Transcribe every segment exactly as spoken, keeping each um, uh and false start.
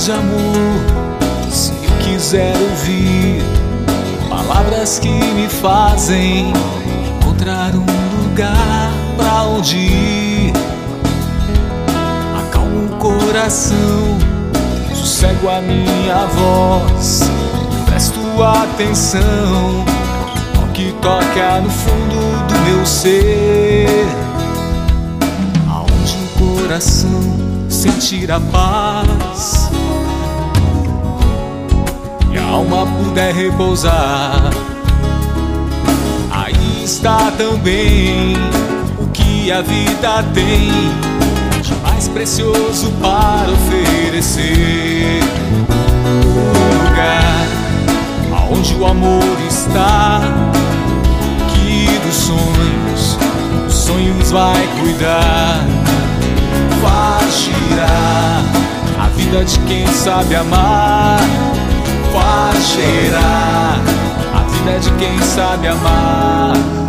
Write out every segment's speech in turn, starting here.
de amor. Se quiser ouvir palavras que me fazem encontrar um lugar pra onde ir, acalmo o coração, sossego a minha voz, presto atenção ao que toca no fundo do meu ser, aonde o coração sentir a paz e a alma puder repousar. Aí está também o que a vida tem de mais precioso para oferecer. Um lugar aonde o amor está, que dos sonhos, os sonhos vai cuidar. Faz girar a vida de quem sabe amar. Faz girar a vida de quem sabe amar.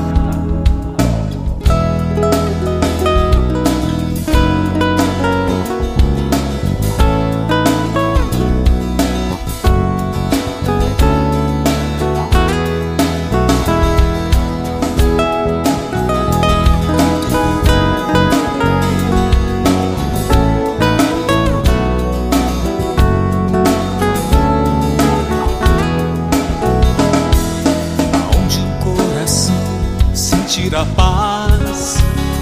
A paz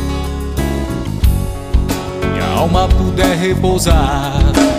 e a alma puder repousar.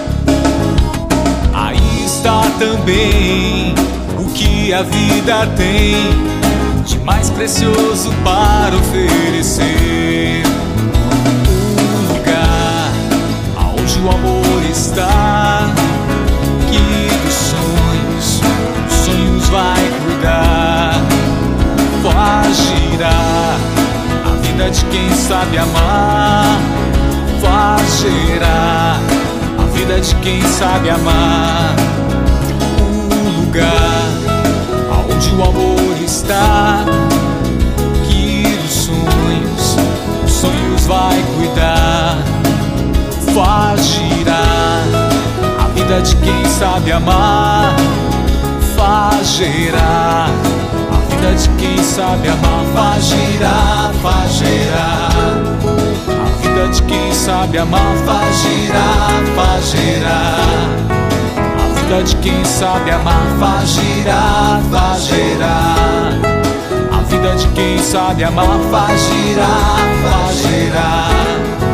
Aí está também o que a vida tem de mais precioso para oferecer. Um lugar aonde o amor está, que dos sonhos, os sonhos vai cuidar. Faz girar a vida de quem sabe amar. Faz girar a vida de quem sabe amar. Um lugar aonde o amor está, que dos sonhos, os sonhos vai cuidar. Faz girar a vida de quem sabe amar. Faz girar a vida de quem sabe amar. Faz girar, faz girar a vida de quem sabe amar. Faz girar, faz girar a vida de quem sabe amar. Faz girar, faz girar a vida de quem sabe amar. Faz girar, faz girar